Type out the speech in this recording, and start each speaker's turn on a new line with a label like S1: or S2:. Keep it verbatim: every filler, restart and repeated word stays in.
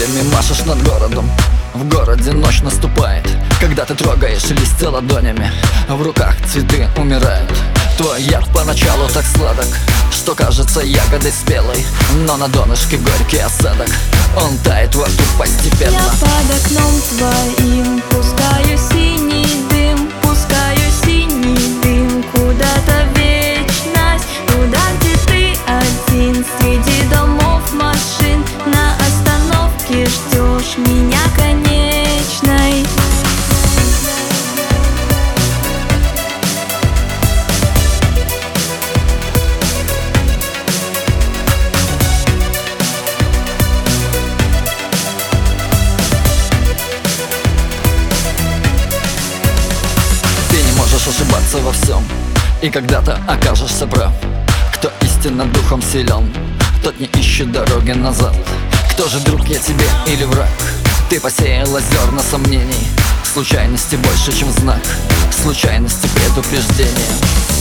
S1: крыльями машешь над городом. В городе ночь наступает, когда ты трогаешь листья ладонями. В руках цветы умирают. Твой яд поначалу так сладок, что кажется ягодой спелой, но на донышке горький осадок, он тает во рту постепенно.
S2: Я под окном твоим пускаю синий дым, пускаю синий дым куда-то в вечность, туда, где ты один среди домов, машин, на остановке ждешь меня конечной.
S1: Ошибаться во всем, и когда-то окажешься прав. Кто истинно духом силен, тот не ищет дороги назад. Кто же, друг я тебе или враг? Ты посеяла зерна сомнений. Случайности больше, чем знак, случайности предупреждения.